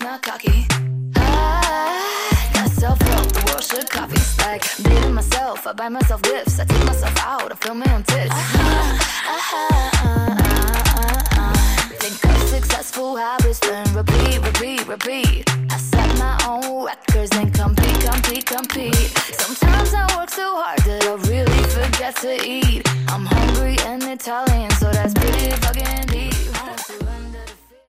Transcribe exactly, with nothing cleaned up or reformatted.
not cocky. I got self-help, the world should copy. Like beating myself, I buy myself gifts, I take myself out, I film my own tits. Uh-huh, uh-huh, uh-uh, uh-uh. Think of successful habits, then repeat, repeat, repeat. I set my own records, then compete, compete, compete. Sometimes I work so hard that I really forget to eat. I'm hungry and Italian, so that's pretty fucking deep.